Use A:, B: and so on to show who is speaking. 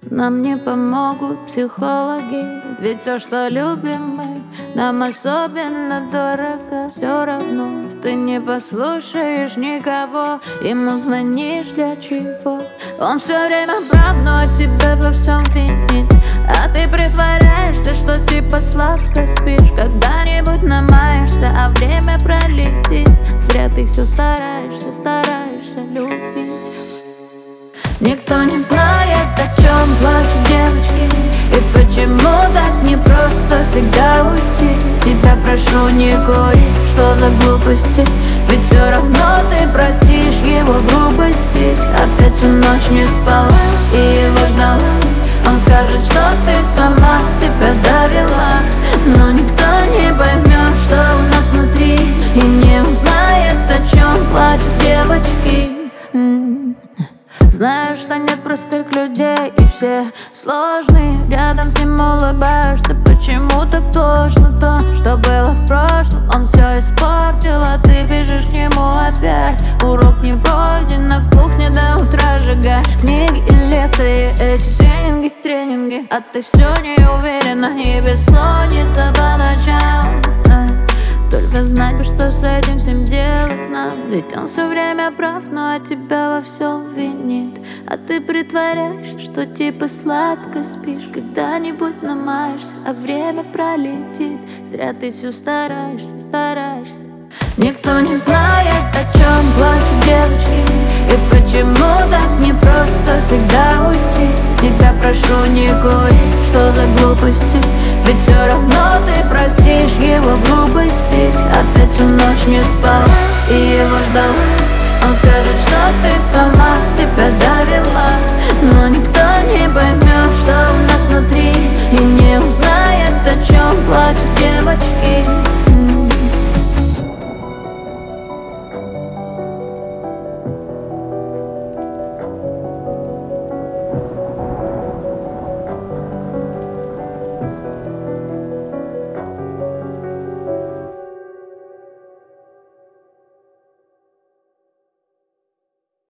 A: Нам не помогут психологи, ведь все, что любим мы, нам особенно дорого. Все равно ты не послушаешь никого, ему звонишь для чего? Он все время прав, но тебя во всем винит, а ты притворяешься, что типа сладко спишь. Когда-нибудь намаешься, а время пролетит. Зря ты все стараешься любить. Никто не знает, о чем плачут девочки, и почему так непросто всегда уйти. Тебя прошу, не гори, что за глупости, ведь все равно ты простишь его грубости. Опять всю ночь не спала и его ждала. Он скажет, что ты сама себя довела, но никто не поймет, что у нас внутри, и не узнает, о чем плачут девочки. Знаю, что нет простых людей, и все сложные. Рядом с ним улыбаешься, почему так тошно? То, что было в прошлом, он все испортил, а ты бежишь к нему опять. Урок не пройден, на кухне до утра сжигаешь книги и лекции. Эти тренинги, а ты все не уверена, и бессонница по ночам. Только знать бы, что с этим всем делать нам, ведь он все время прав, но от тебя во всем винит. А ты притворяешься, что типа сладко спишь. Когда-нибудь намаешься, а время пролетит. Зря ты все стараешься. Никто не знает, о чем плачут девочки, и почему так непросто всегда уйти. Тебя прошу, не гори, что за глупости, ведь все равно ты простишь его грубости. Опять всю ночь не спала и его ждала.